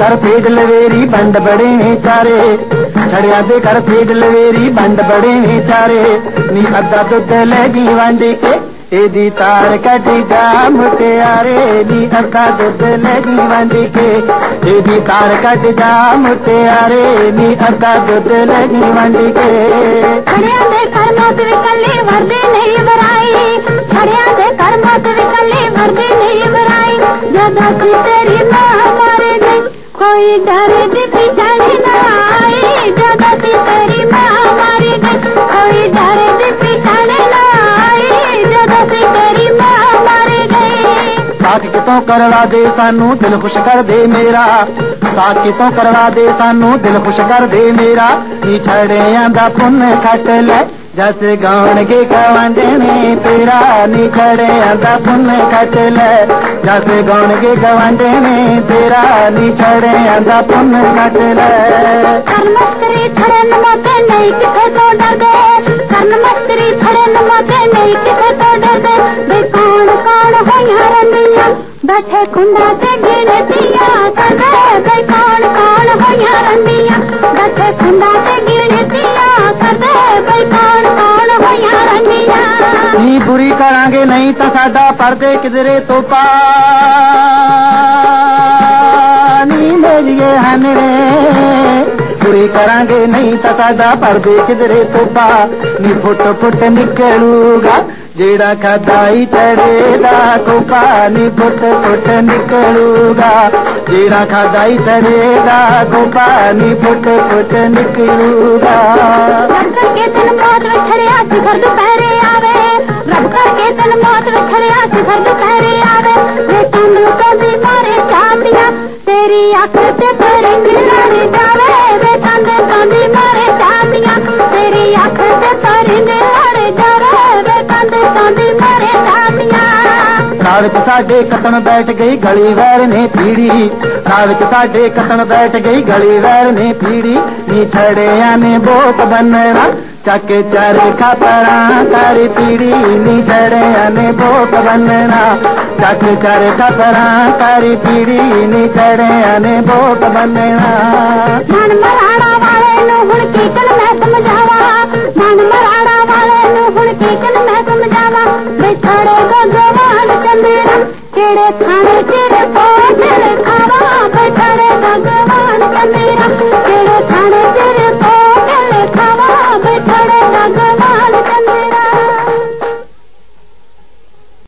घर फेड लवेरी बंड बड़े चारे छड़िया दे घर फेड लवेरी बंड बड़े चारे नी अद्धा दुध लगी वंड के एदी तार कट जा मुटियारे नी अद्धा दुध लगी वंड के एदी तार कट जा मुटियारे नी अद्धा दुध लगी वंड के छड़िया दे कर मौत विकली वर्दी नहीं बराई छड़िया दे कर मौत विकली वर्दी नहीं बराई जदा की तेरी मां मारे गई कोई डर दी पिछाड़ी न आई जदा की तेरी मां मारी गई कोई डर दी पिछाड़ी न आई जदा की तेरी मां मारी गई साक कितों करवा दे सानू दिल खुश कर दे मेरा साक कितों करवा दे सानू दिल खुश कर दे मेरा नी छड़ियां दा पुन्न खट ले जैसे गाउन के गवांडे में तेरा नी छड़ियां दा पुन्न खट ले जैसे गाउन के गवांडे में तेरा नी छड़ियां दा पुन्न खट ले करन मस्करी छड़े न मोते नहीं किसे तो डर दे करन मस्करी छड़े न मोते नहीं किसे तो डर दे बे कौन कौन होइया रंदियां बैठे कुंडा ते गिनतियां करदे बे कौन कौन होइया रंदियां बैठे कुंडा ते गिनतियां करदे बे कौन कौन होइया रंदियां नी बुरी करांगे नहीं तो साडा पर्दे किधरे तो पा नी मेरिए हनड़े बुरी करांगे नहीं तो साडा पर्दे किधरे तो पा नी फुट फुट निकलूगा जेड़ा खदाई चढ़ेदा कोपा नी फुट फुट निकलूगा जेड़ा खदाई चढ़ेदा कोपा नी फुट फुट निकलूगा रब करके तन मौत विछड़िया सिखर दोपहरे आवे रब करके तन मौत विछड़िया सिखर दोपहरे आवे वे तंद तंदी मारे चांदियां तेरी अख ते तेरे गिलाड़े जावे वे तंद तंदी मारे चांदियां तेरी अख ते तेरे गिलाड़े जावे वे तंद तंदी मारे चांदियां राह विच साडे कतन बैठ गई गली वैर ने पीड़ी राह विच साडे कतन बैठ गई गली वैर ने पीड़ी नी छड़िया ने बोत बनना चक चारे खापरा तारी पीड़ी नी छड़िया ने बोत बनना चक चारे खापरा तारी पीड़ी नी छड़िया ने बोत बनना मन मराड़ा वाले नूं हुण कीकन मैं समझावा मन मराड़ा वाले नूं हुण कीकन मैं समझावा वे छड़े भगवान चंदेरा केड़े थाने तेरे पोते खावा वे छड़े भगवान चंदेरा केड़े थाने